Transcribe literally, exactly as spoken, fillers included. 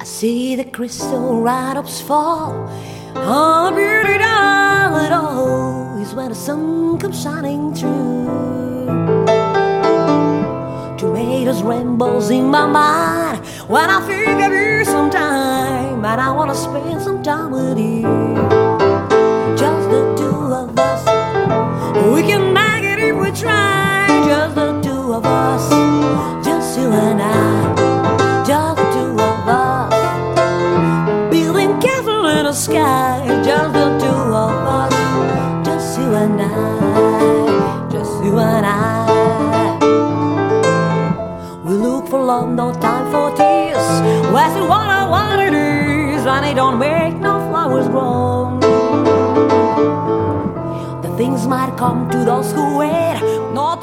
I see the crystal raindrops fall on beauty down it all is when the sun comes shining through. Tomatoes, rainbows in my mind when I think of you sometime, and I wanna spend some time with you. Just the two of us, we can make it if we try. Just the two of us, just you and I. Just the two of us, building castle in the sky. Just the two of us, just you and I. Just you and I. We look for love, no time for tears. Where's the one I want it is, and they don't make no flowers grow. The things might come to those who wait, not